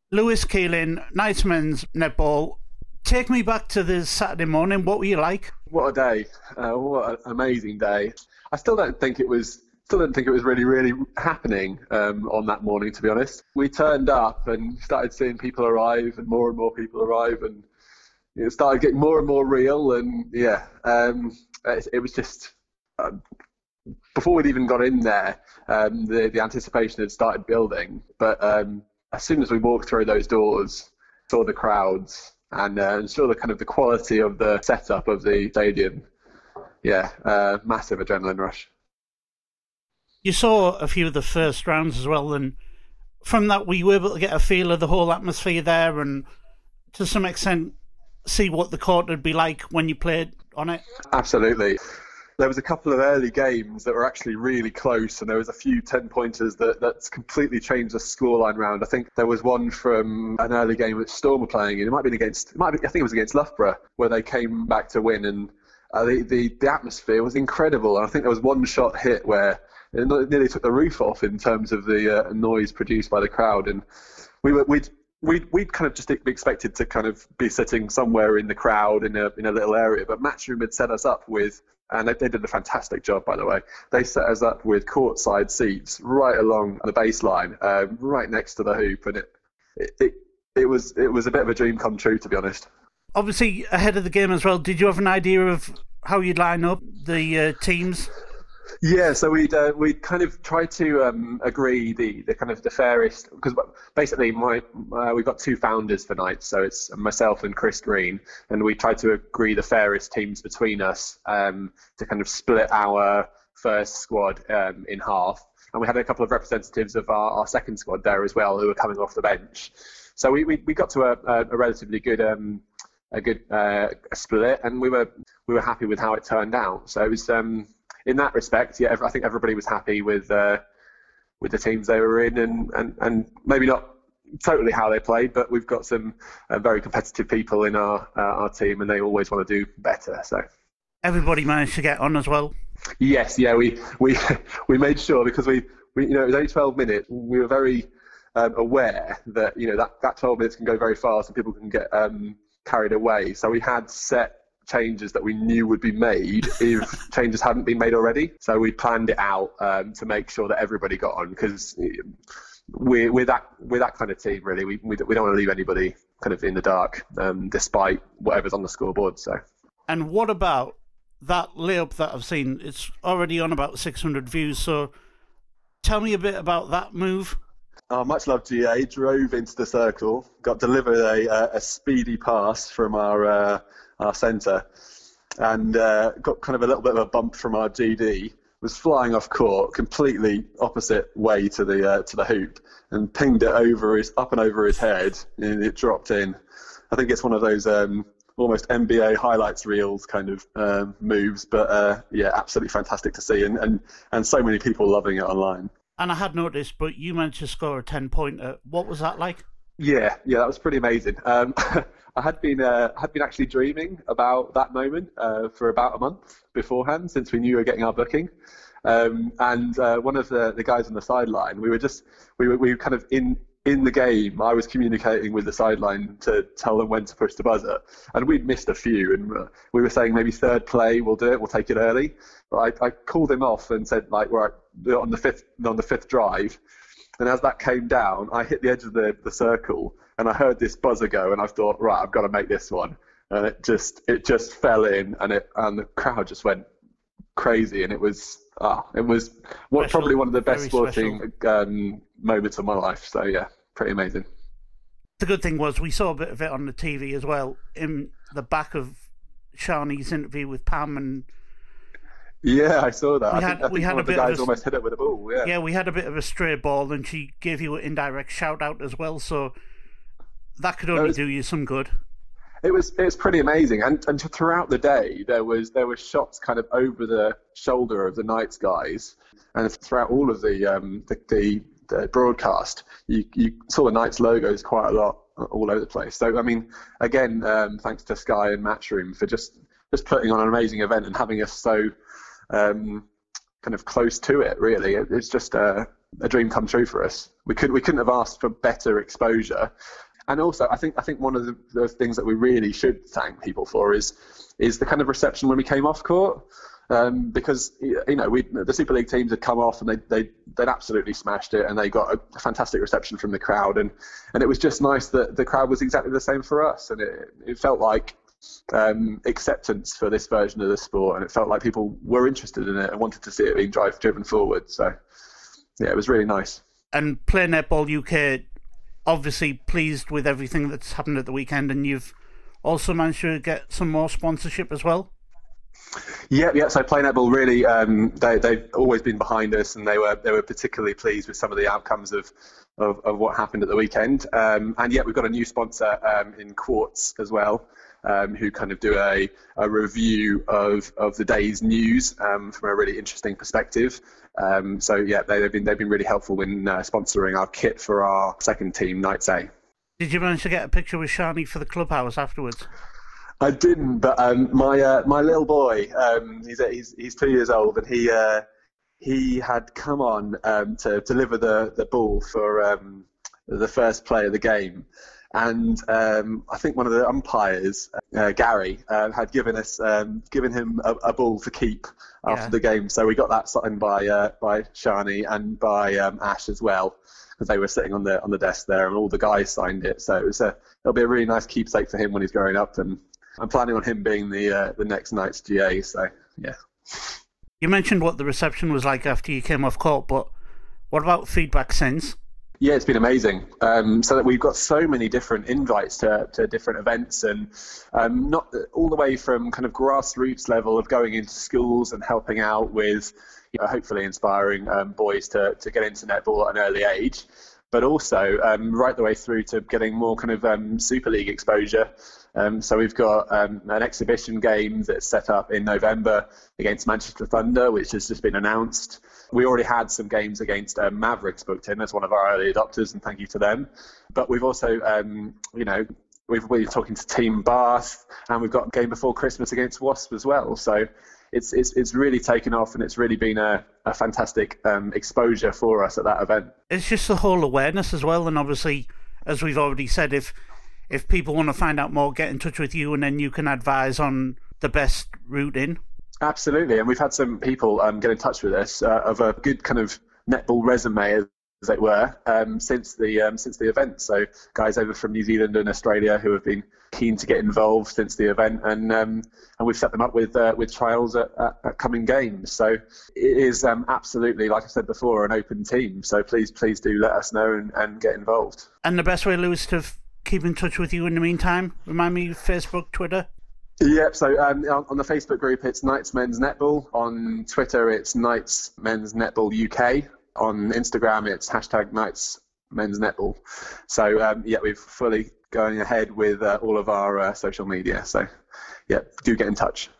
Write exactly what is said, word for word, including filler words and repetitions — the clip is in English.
Lewis Keeling, Knights Men's Netball. Take me back to this Saturday morning. What were you like? What a day. Uh, what an amazing day. I still don't think it was still don't think it was really, really happening um, on that morning, to be honest. We turned up and started seeing people arrive, and more and more people arrive, and it started getting more and more real. And yeah, um, it, it was just... Uh, before we'd even got in there, um, the, the anticipation had started building. But um, as soon as we walked through those doors, saw the crowds, and, uh, and saw the kind of the quality of the setup of the stadium, yeah, uh, massive adrenaline rush. You saw a few of the first rounds as well, and from that were you able to get a feel of the whole atmosphere there, and to some extent see what the court would be like when you played on it? Absolutely. There was a couple of early games that were actually really close, and there was a few ten-pointers that that's completely changed the scoreline round. I think there was one from an early game that Storm were playing in. It might have been against, it might be, I think it was against Loughborough, where they came back to win, and uh, the, the the atmosphere was incredible. And I think there was one shot hit where it nearly took the roof off in terms of the uh, noise produced by the crowd, and we were we'd. We'd, we'd kind of just expected to kind of be sitting somewhere in the crowd in a in a little area, but Matchroom had set us up with, and they, they did a fantastic job, by the way. They set us up with courtside seats right along the baseline, uh, right next to the hoop, and it, it it it was it was a bit of a dream come true, to be honest. Obviously, ahead of the game as well, did you have an idea of how you'd line up the uh, teams? Yeah, so we'd uh, we'd kind of tried to um, agree the, the kind of the fairest, because basically my uh, we've got two founders for Knights, so it's myself and Chris Green, and we tried to agree the fairest teams between us um, to kind of split our first squad um, in half, and we had a couple of representatives of our, our second squad there as well who were coming off the bench, so we we, we got to a, a, a relatively good um, a good uh, split, and we were we were happy with how it turned out. So it was. Um, In that respect, yeah, I think everybody was happy with uh, with the teams they were in, and, and, and maybe not totally how they played, but we've got some uh, very competitive people in our uh, our team, and they always want to do better. So everybody managed to get on as well. Yes, yeah, we we we made sure, because we, we you know it was only twelve minutes. We were very um, aware that you know that, that twelve minutes can go very fast and people can get um, carried away. So we had set changes that we knew would be made if changes hadn't been made already. So we planned it out um, to make sure that everybody got on, because we're, we're that we're that kind of team, really. We we, we don't want to leave anybody kind of in the dark, um, despite whatever's on the scoreboard. So. And what about that layup that I've seen? It's already on about six hundred views. So tell me a bit about that move. Oh, much love, G A. Drove into the circle, got delivered a, a speedy pass from our uh, our centre, and uh, got kind of a little bit of a bump from our G D. Was flying off court, completely opposite way to the uh, to the hoop, and pinged it over his up and over his head, and it dropped in. I think it's one of those um, almost N B A highlights reels kind of um, moves, but uh, yeah, absolutely fantastic to see, and, and and so many people loving it online. And I had noticed, but you managed to score a ten-pointer. What was that like? Yeah, yeah, that was pretty amazing. Um, I had been uh, had been actually dreaming about that moment uh, for about a month beforehand, since we knew we were getting our booking. Um, and uh, one of the, the guys on the sideline, we were just we were we were kind of in in the game. I was communicating with the sideline to tell them when to push the buzzer, and we'd missed a few, and we were saying maybe third play we'll do it, we'll take it early. But I, I called him off and said, like, right, on the fifth on the fifth drive. And as that came down, I hit the edge of the, the circle, and I heard this buzzer go, and I thought, right, I've got to make this one. And it just it just fell in, and it and the crowd just went crazy, and it was ah, it was what Special, probably one of the best very sporting um, moments of my life. So yeah, pretty amazing. The good thing was we saw a bit of it on the T V as well, in the back of Shani's interview with Pam, and yeah, I saw that. We I had, think, I think we had one a of the bit guys of a, almost hit it with a ball. Yeah, yeah, we had a bit of a stray ball, and she gave you an indirect shout out as well. So that could only was, do you some good. It was it was pretty amazing, and and throughout the day there was there were shots kind of over the shoulder of the Knights guys, and throughout all of the um the, the, the broadcast, you you saw the Knights logos quite a lot all over the place. So I mean, again, um, thanks to Sky and Matchroom for just just putting on an amazing event and having us so um, kind of close to it. Really, it, it's just uh, a dream come true for us. We could we couldn't have asked for better exposure. And also, I think I think one of the, the things that we really should thank people for is is the kind of reception when we came off court, um, because you know we the Super League teams had come off and they they they'd absolutely smashed it, and they got a fantastic reception from the crowd, and and it was just nice that the crowd was exactly the same for us, and it it felt like um, acceptance for this version of the sport, and it felt like people were interested in it and wanted to see it being drive driven forward. So yeah, it was really nice. And Play Netball U K, obviously pleased with everything that's happened at the weekend, and you've also managed to get some more sponsorship as well. Yeah, yeah. So Play Netball really, um, they they've always been behind us, and they were they were particularly pleased with some of the outcomes of of, of what happened at the weekend. Um, and yet we've got a new sponsor um, in Quartz as well, um, who kind of do a, a review of, of the day's news um, from a really interesting perspective. Um, so yeah, they, they've been they've been really helpful in uh, sponsoring our kit for our second team, Knights A. Did you manage to get a picture with Shani for the clubhouse afterwards? I didn't, but um, my uh, my little boy, um, he's he's he's two years old, and he uh, he had come on um, to deliver the the ball for um, the first play of the game, and um, I think one of the umpires, uh, Gary, uh, had given us um, given him a, a ball to keep after yeah. the game. So we got that signed by uh, by Shani and by um, Ash as well, because they were sitting on the on the desk there, and all the guys signed it. So it was a it'll be a really nice keepsake for him when he's growing up, and I'm planning on him being the uh, the next Knights G A. So yeah. You mentioned what the reception was like after you came off court, but what about feedback since? Yeah, it's been amazing. Um, so that we've got so many different invites to, to different events, and um, not all the way from kind of grassroots level of going into schools and helping out with, you know, hopefully inspiring um, boys to, to get into netball at an early age, but also um, right the way through to getting more kind of um, Super League exposure. Um, so we've got um, an exhibition game that's set up in November against Manchester Thunder, which has just been announced. We already had some games against um, Mavericks booked in as one of our early adopters, and thank you to them. But we've also, um, you know, we've, we're talking to Team Bath, and we've got a game before Christmas against Wasp as well. So it's it's, it's really taken off, and it's really been a, a fantastic um, exposure for us at that event. It's just the whole awareness as well, and obviously, as we've already said, if if people want to find out more, get in touch with you, and then you can advise on the best route in. Absolutely, and we've had some people um, get in touch with us uh, of a good kind of netball resume, as it were, um, since the um, since the event. So guys over from New Zealand and Australia who have been keen to get involved since the event, and um, and we've set them up with uh, with trials at, at, at coming games. So it is um, absolutely, like I said before, an open team. So please please do let us know and, and get involved. And the best way, Lewis, to f- keep in touch with you in the meantime, remind me, Facebook, Twitter? Yeah, so um, on the Facebook group, it's Knights Men's Netball. On Twitter, it's Knights Men's Netball U K. On Instagram, it's hashtag Knights Men's Netball. So, um, yeah, we're fully going ahead with uh, all of our uh, social media. So, yeah, do get in touch.